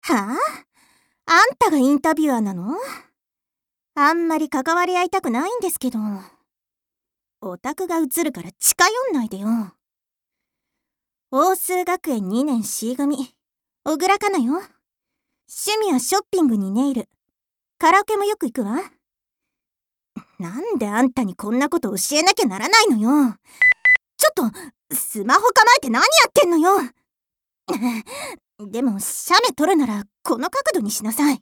はあ？あんたがインタビュアーなの？あんまり関わり合いたくないんですけど。オタクが映るから近寄んないでよ。大須学園2年 C 組、小倉かなよ。趣味はショッピングにネイル。カラオケもよく行くわ。なんであんたにこんなこと教えなきゃならないのよ。ちょっと、スマホ構えて何やってんのよ。でも、写メ撮るならこの角度にしなさい。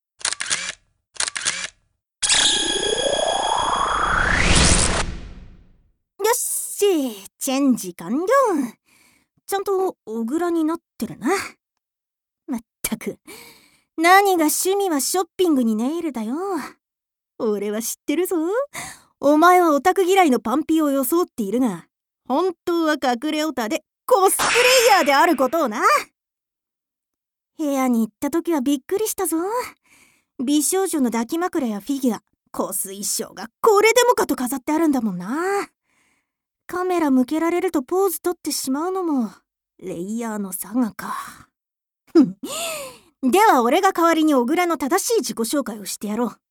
よし、チェンジ完了。ちゃんと小倉になってるな。まったく、何が趣味はショッピングにネイルだよ。俺は知ってるぞ。お前はオタク嫌いのパンピーを装っているが、本当は隠れオタでコスプレイヤーであることをな。部屋に行った時はびっくりしたぞ。美少女の抱き枕やフィギュア、コス衣装がこれでもかと飾ってあるんだもんな。カメラ向けられるとポーズ取ってしまうのもレイヤーの差がか。では俺が代わりに小倉の正しい自己紹介をしてやろう。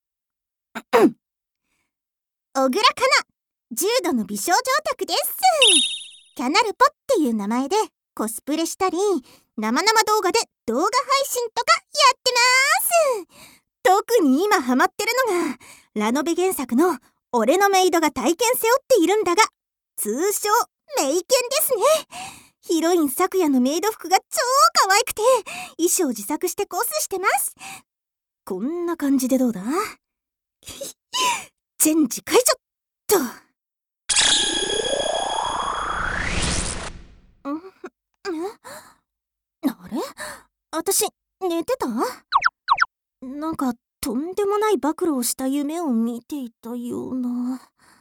小倉かな、重度の美少女オタクです。キャナルポっていう名前でコスプレしたり、生々動画で動画配信とかやってます。特に今ハマってるのがラノベ原作の俺のメイドが体験背負っているんだが、通称メイケンですね。ヒロイン咲夜のメイド服が超可愛くて衣装自作してコスしてます。こんな感じでどうだ？チェンジ解除っと。あれ？私寝てた？なんかとんでもない暴露をした夢を見ていたような。